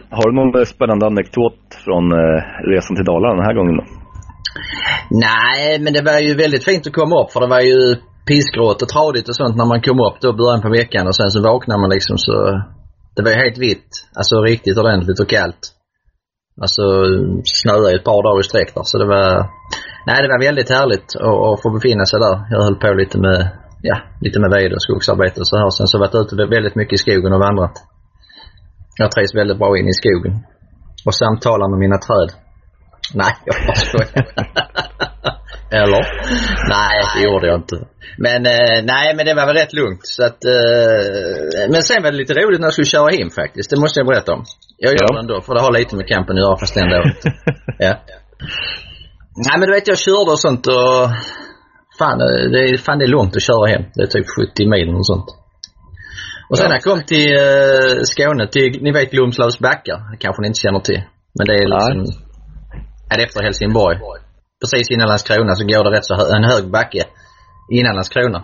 Har du någon spännande anekdot från resan till Dalarna den här gången då? Nej, men det var ju väldigt fint att komma upp, för det var ju pissgråt och tradigt och sånt när man kom upp då början på veckan, och sen så vaknar man liksom så det var ju helt vitt, alltså riktigt ordentligt och kallt. Alltså snöade ett par dagar i sträck där, så det var väldigt härligt att få befinna sig där. Jag höll på lite med ved och skogsarbete och så här. Sen så varit ute väldigt mycket i skogen och vandrat. Jag trivs väldigt bra in i skogen och samtalar med mina träd. Nej, jag bara skojar. Eller? Nej, det gjorde jag inte. Men men det var väl rätt lugnt. Så att, men sen var det lite roligt när jag skulle köra hem faktiskt. Det måste jag berätta om. Jag gör det ändå, för det har lite med campen att göra fast ändå. Ja. Nej, men du vet, jag körde och sånt och det är långt att köra hem. Det är typ 70 mil och sånt. Och sen när jag kom till Skåne, ni vet Glomslavs backar, kanske ni inte känner till. Men det är liksom efter Helsingborg. Precis innan Landskrona så går det rätt så en hög backe innan Landskrona.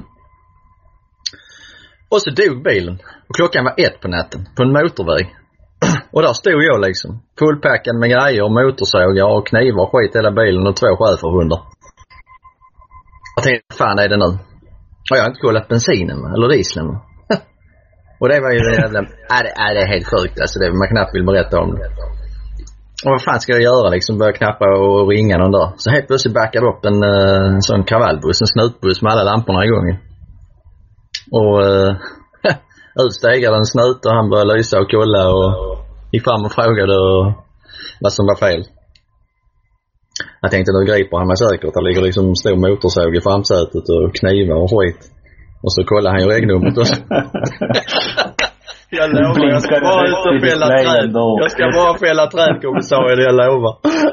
Och så dog bilen. Och klockan var 1 på natten på en motorväg. Och där stod jag liksom fullpackad med grejer och motorsågar och knivar och skit hela bilen och 2 schäferhundar. Jag tänkte, fan är det nu? Och jag har inte kollat bensinen eller dieseln. Och det var ju jävla... det är helt sjukt. Alltså det man knappt vill berätta om det. Och vad fan ska jag göra liksom? Börja knappa och ringa någon där. Så helt plötsligt backade upp en sån kravallbuss, en snutbuss med alla lamporna igång. Och utstegade en snut och han började lysa och kolla och gick fram och frågade vad som var fel. Jag tänkte, nu griper han mig säkert. Det ligger liksom stor motorsåg i framsätet och knivar och skit. Och så kollar han ju regnumret och jag lovar, jag ska bara ut och fälla träd. Jag ska bara fälla träd, kommissarie, det jag lovar.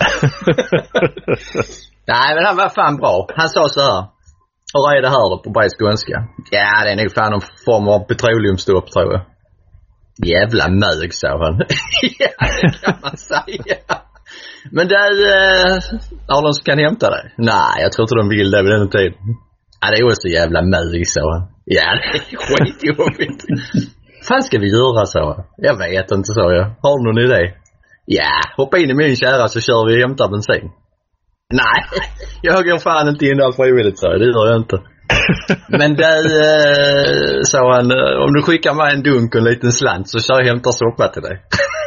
Nej, men han var fan bra. Han sa så här: och vad är det här då på bred skånska? Ja, det är nog fan någon form av petroleumstopp, tror jag. Jävla mög, sa han. Ja, det kan man säga. Men där har de som kan hämta dig? Nej, jag tror inte de vill det vid den tiden. Ja, det är också jävla mög, sa han. Ja, det är skitjobbigt. Fan ska vi göra, så? Jag vet inte, så jag. Har du någon idé? Ja, hoppa in i min kära så kör vi och hämtar bensin. Nej, jag går fan inte in där frivilligt, så det gör jag inte. Men där sa han, om du skickar mig en dunk och en liten slant så kör jag och hämtar soppa till dig.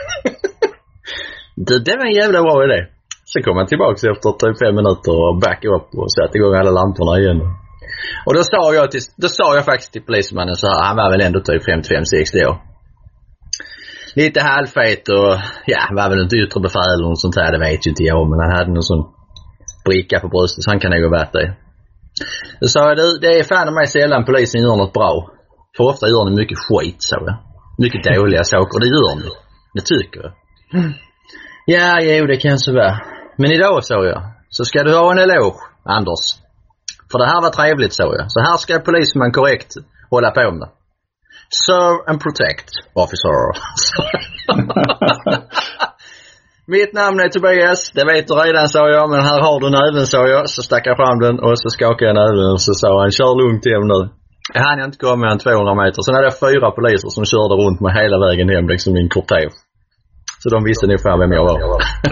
Det var en jävla bra idé. Så kom han tillbaka efter typ 5 minuter och backade upp och satte igång alla lamporna igen. Och då sa jag faktiskt till polismannen så här, han var väl ändå typ 55-60 år. Lite halvfet och var väl inte yttre befäl eller något sånt här, det vet ju inte jag, men han hade någon sån bricka på bröstet så han kan nog ha varit det. Då sa jag, det är fan av mig sällan polisen gör något bra. För ofta gör ni mycket skit, så jag. Mycket dåliga saker, det gör ni. Det tycker jag. Ja, det kan så vara. Men idag, sa jag, så ska du ha en eloge, Anders. För det här var trevligt, sa jag. Så här ska polisman korrekt hålla på med. Serve and protect, officer. Mitt namn är Tobias, det vet du redan, sa jag. Men här har du näven, sa jag. Så stack jag fram den och så skakade jag näven. Och så sa han, kör lugnt hem nu. Jag hann inte komma mer än 200 meter. Sen hade jag 4 poliser som körde runt mig hela vägen hem, liksom min kortege. Så de visste nog fan vem jag var.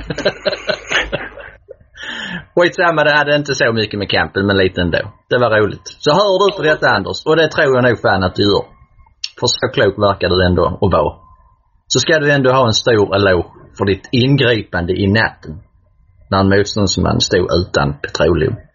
Skitsamma, det hade inte så mycket med campen, men lite ändå. Det var roligt. Så hör du på detta, Anders, och det tror jag nog fan att du gör. För så klok verkar du ändå att vara. Så ska du ändå ha en stor eloge för ditt ingripande i natten när en motståndsman stod utan petroleum.